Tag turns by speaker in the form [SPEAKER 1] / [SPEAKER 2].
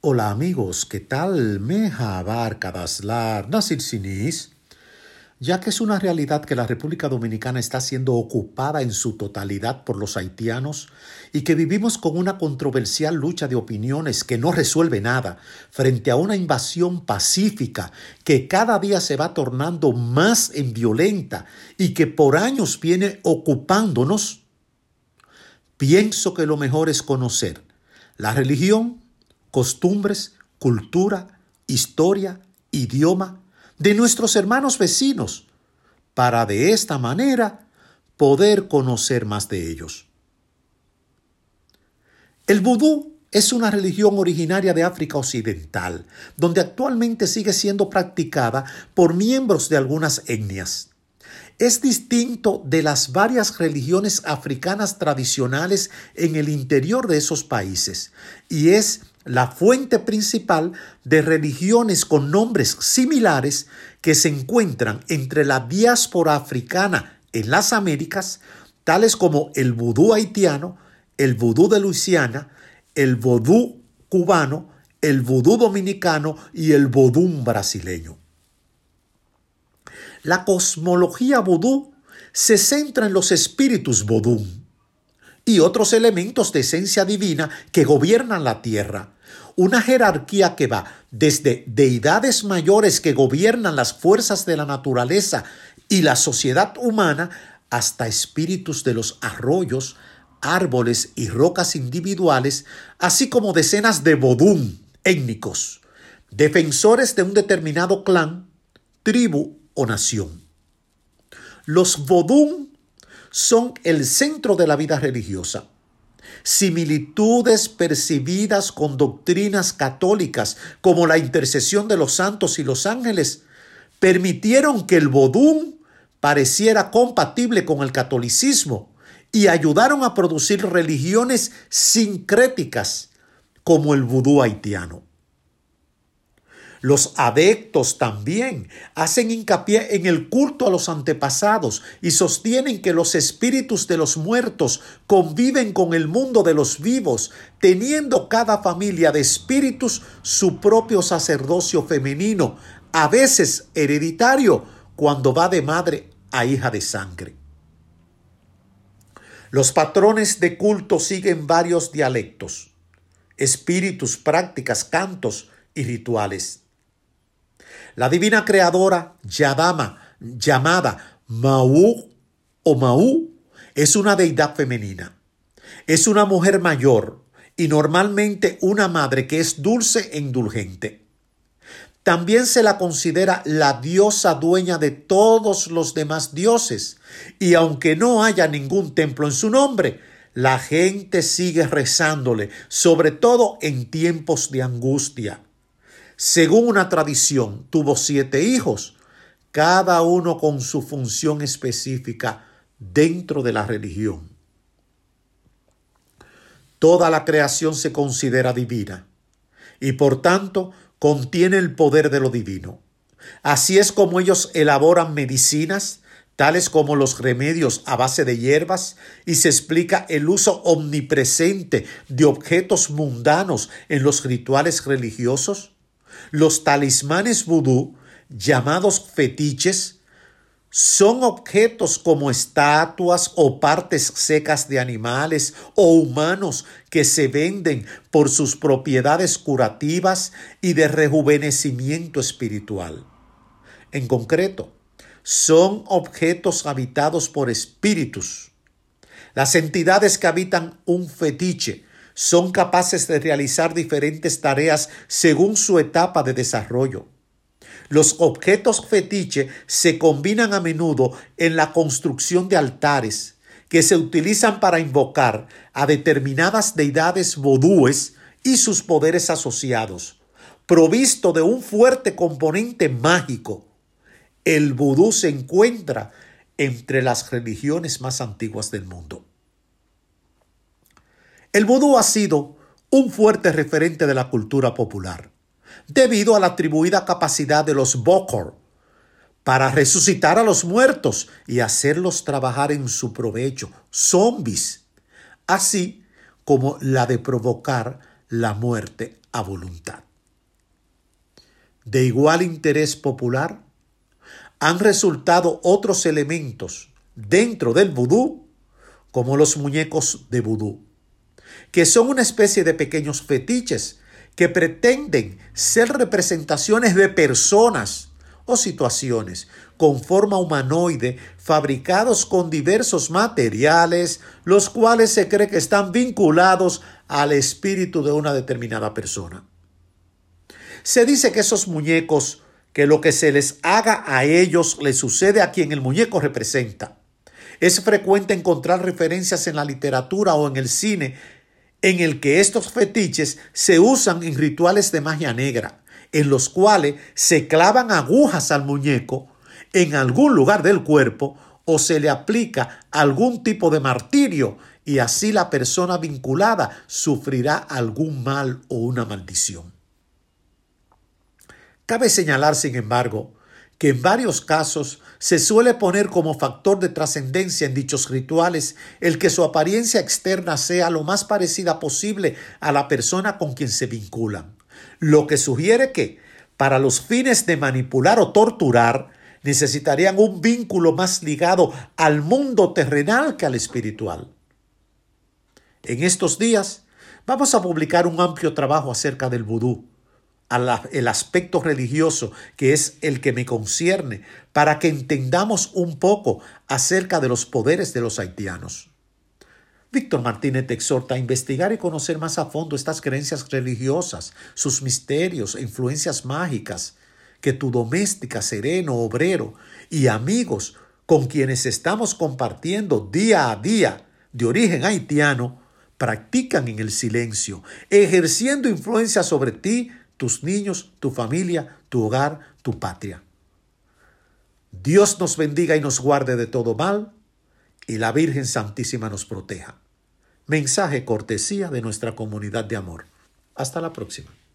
[SPEAKER 1] Hola amigos, ¿qué tal? Mejabar Kadaslar Nasir Sinis, ya que es una realidad que la República Dominicana está siendo ocupada en su totalidad por los haitianos y que vivimos con una controversial lucha de opiniones que no resuelve nada frente a una invasión pacífica que cada día se va tornando más en violenta y que por años viene ocupándonos. Pienso que lo mejor es conocer la religión, costumbres, cultura, historia, idioma de nuestros hermanos vecinos, para de esta manera poder conocer más de ellos. El vudú es una religión originaria de África Occidental, donde actualmente sigue siendo practicada por miembros de algunas etnias. Es distinto de las varias religiones africanas tradicionales en el interior de esos países y es la fuente principal de religiones con nombres similares que se encuentran entre la diáspora africana en las Américas, tales como el vudú haitiano, el vudú de Luisiana, el vudú cubano, el vudú dominicano y el vodú brasileño. La cosmología vudú se centra en los espíritus vodú y otros elementos de esencia divina que gobiernan la tierra. Una jerarquía que va desde deidades mayores que gobiernan las fuerzas de la naturaleza y la sociedad humana hasta espíritus de los arroyos, árboles y rocas individuales, así como decenas de vodú étnicos, defensores de un determinado clan, tribu o nación. Los vodú son el centro de la vida religiosa. Similitudes percibidas con doctrinas católicas como la intercesión de los santos y los ángeles permitieron que el vodú pareciera compatible con el catolicismo y ayudaron a producir religiones sincréticas como el vudú haitiano. Los adeptos también hacen hincapié en el culto a los antepasados y sostienen que los espíritus de los muertos conviven con el mundo de los vivos, teniendo cada familia de espíritus su propio sacerdocio femenino, a veces hereditario, cuando va de madre a hija de sangre. Los patrones de culto siguen varios dialectos, espíritus, prácticas, cantos y rituales. La divina creadora llamada Maú o Maú es una deidad femenina. Es una mujer mayor y normalmente una madre que es dulce e indulgente. También se la considera la diosa dueña de todos los demás dioses y aunque no haya ningún templo en su nombre, la gente sigue rezándole, sobre todo en tiempos de angustia. Según una tradición, tuvo 7 hijos, cada uno con su función específica dentro de la religión. Toda la creación se considera divina y por tanto contiene el poder de lo divino. Así es como ellos elaboran medicinas, tales como los remedios a base de hierbas, y se explica el uso omnipresente de objetos mundanos en los rituales religiosos. Los talismanes vudú, llamados fetiches, son objetos como estatuas o partes secas de animales o humanos que se venden por sus propiedades curativas y de rejuvenecimiento espiritual. En concreto, son objetos habitados por espíritus. Las entidades que habitan un fetiche son capaces de realizar diferentes tareas según su etapa de desarrollo. Los objetos fetiche se combinan a menudo en la construcción de altares que se utilizan para invocar a determinadas deidades vodúes y sus poderes asociados. Provisto de un fuerte componente mágico, el vudú se encuentra entre las religiones más antiguas del mundo. El vudú ha sido un fuerte referente de la cultura popular, debido a la atribuida capacidad de los Bokor para resucitar a los muertos y hacerlos trabajar en su provecho, zombies, así como la de provocar la muerte a voluntad. De igual interés popular han resultado otros elementos dentro del vudú, como los muñecos de vudú, que son una especie de pequeños fetiches que pretenden ser representaciones de personas o situaciones con forma humanoide fabricados con diversos materiales, los cuales se cree que están vinculados al espíritu de una determinada persona. Se dice que esos muñecos, que lo que se les haga a ellos le sucede a quien el muñeco representa. Es frecuente encontrar referencias en la literatura o en el cine en el que estos fetiches se usan en rituales de magia negra, en los cuales se clavan agujas al muñeco en algún lugar del cuerpo o se le aplica algún tipo de martirio y así la persona vinculada sufrirá algún mal o una maldición. Cabe señalar, sin embargo, que en varios casos se suele poner como factor de trascendencia en dichos rituales el que su apariencia externa sea lo más parecida posible a la persona con quien se vinculan, lo que sugiere que, para los fines de manipular o torturar, necesitarían un vínculo más ligado al mundo terrenal que al espiritual. En estos días vamos a publicar un amplio trabajo acerca del vudú, el aspecto religioso que es el que me concierne, para que entendamos un poco acerca de los poderes de los haitianos. Víctor Martínez te exhorta a investigar y conocer más a fondo estas creencias religiosas, sus misterios e influencias mágicas, que tu doméstica, sereno, obrero y amigos con quienes estamos compartiendo día a día de origen haitiano practican en el silencio, ejerciendo influencia sobre ti, tus niños, tu familia, tu hogar, tu patria. Dios nos bendiga y nos guarde de todo mal, y la Virgen Santísima nos proteja. Mensaje cortesía de nuestra comunidad de amor. Hasta la próxima.